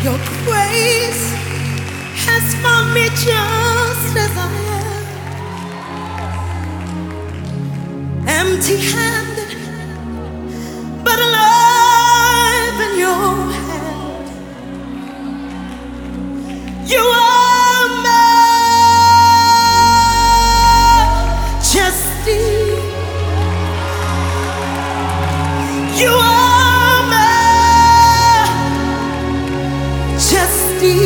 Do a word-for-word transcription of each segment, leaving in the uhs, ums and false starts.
Your grace has found me just as I am, empty-handed, but alive in your hand. You are majesty. You are majesty.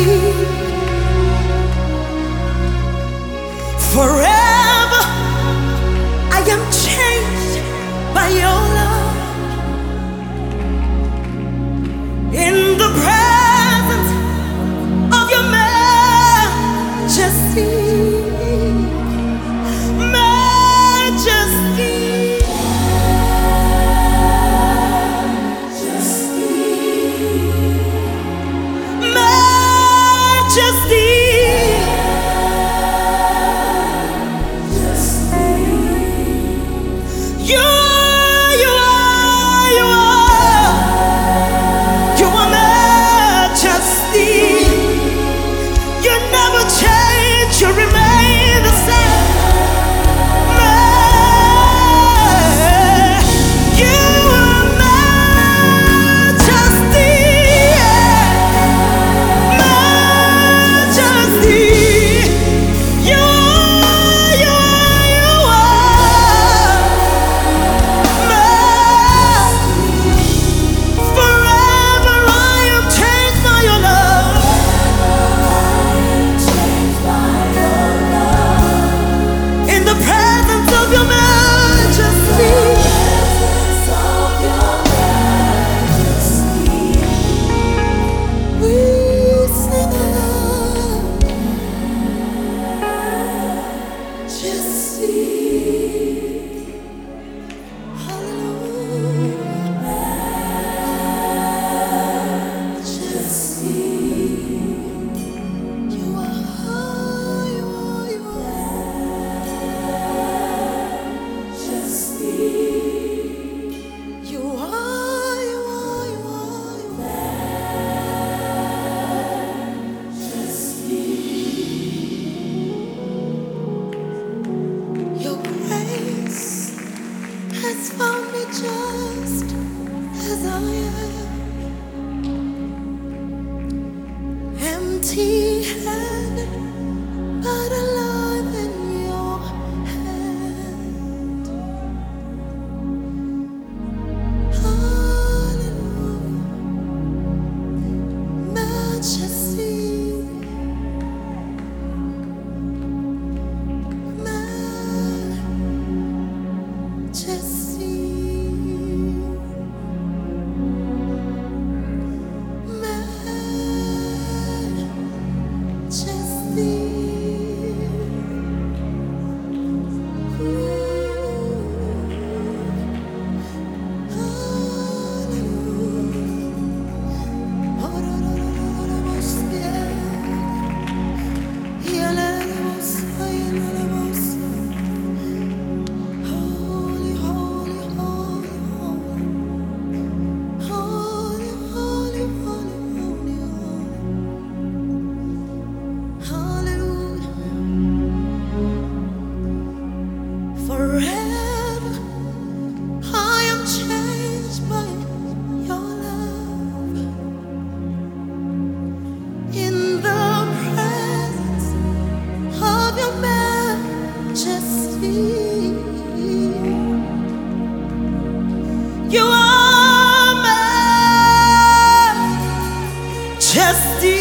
Forever I am changed by your love. In the presence of your majesty, majesty, majesty, you are, you are, you are, you are majesty. You never change, you remain the same. You are majesty, majesty. You are, you are, you are. Forever I am changed by your love. In the presence of your majesty, we sing majesty. Hallelujah. Majesty. You are, you are, you are. Majesty. You are, you are, you are, you are. Majesty. Your grace has found me just as I am, empty-handed, but alive in your hand. Hallelujah, majesty, majesty, holy, holy, holy, holy, holy, holy, holy, hallelujah. Forever I am changed by your love. In the presence of your majesty, you are majesty.